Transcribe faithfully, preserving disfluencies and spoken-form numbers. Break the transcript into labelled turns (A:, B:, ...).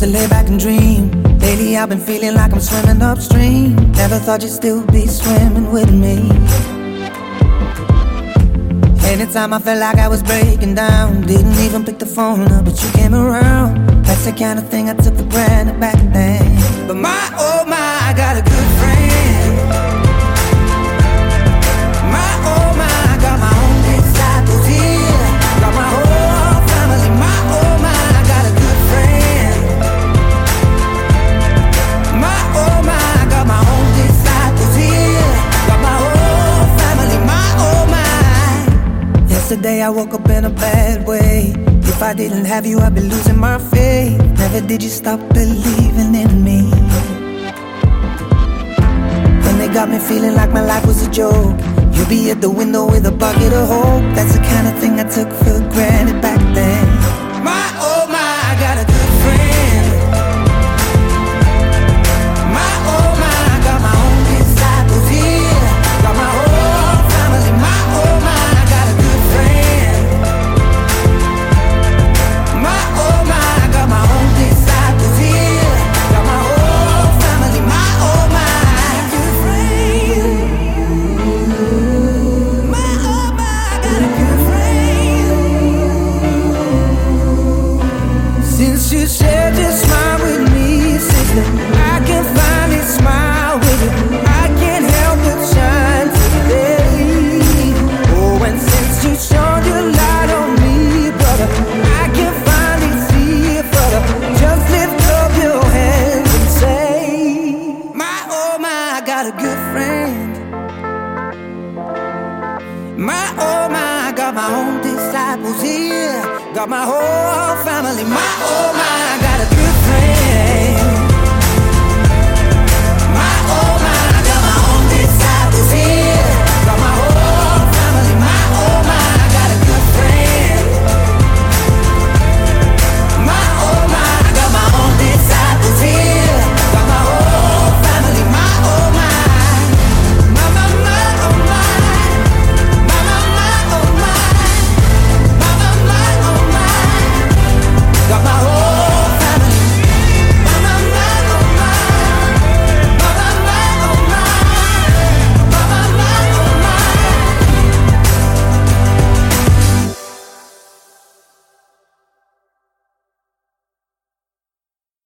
A: to lay back and dream. Lately I've been feeling like I'm swimming upstream. Never thought you'd still be swimming with me. Anytime I felt like I was breaking down, didn't even pick the phone up, but you came around. That's the kind of thing I took for granted back then. But my, oh my, I got a good friend. My, oh my, I got my own disciples here. Got my whole family. My, oh my, I got a good friend. My, oh my, I got my own disciples here. Got my whole family. My, oh my. Yesterday I woke up in a bad way. If I didn't have you, I'd be losing my faith. Never did you stop believing in me. When they got me feeling like my life was a joke, you'd be at the window with a bucket of hope. That's the kind of thing I took for granted back then. My, oh my, I got a good friend. My, oh my, I got my own disciples here. Got my whole family. My, oh my, I got a good friend. My, oh my, I got my own disciples here. Got my whole family. My, oh my, good friend. My, oh my, I got a good friend. Since you shared your smile with me, sister, I can finally smile with you. I can't help but shine today. Oh, and since you shone your light on me, brother, I can finally see it, brother. Just lift up your hands and say, my, oh my, I got a good friend. My, oh my, I got my own disciples here. Got my whole family. My, oh my, I got a